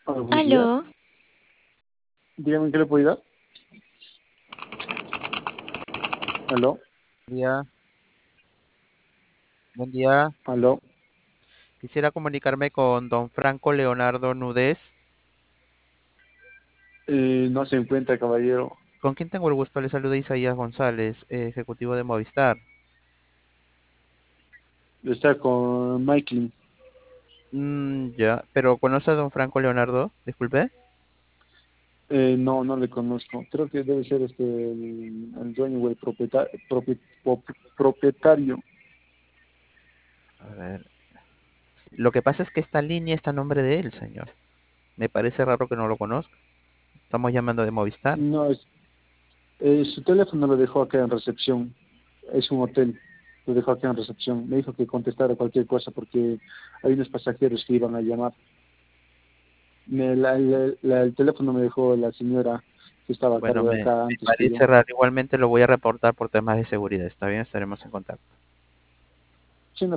Hola, buenos días. Aló, Dígame en qué le puedo ayudar. Aló, Día, buen día. aló. Quisiera comunicarme con don Franco Leonardo Nudez. No se encuentra, caballero. ¿Con quién tengo el gusto? Le saluda Isaías González, ejecutivo de Movistar. Está con Michael. Ya, pero ¿conoce a don Franco Leonardo? Disculpe. No, no le conozco. Creo que debe ser el dueño o el propietario. A ver. Lo que pasa es que esta línea está a nombre de él, señor. Me parece raro que no lo conozca. Estamos llamando de Movistar. No, su teléfono lo dejó acá en recepción. Es un hotel. Lo dejó acá en recepción. Me dijo que contestara cualquier cosa porque hay unos pasajeros que iban a llamar. El teléfono me dejó la señora que estaba a Bueno, cargo de me acá antes que yo. parece raro. Igualmente lo voy a reportar por temas de seguridad. Está bien, estaremos en contacto.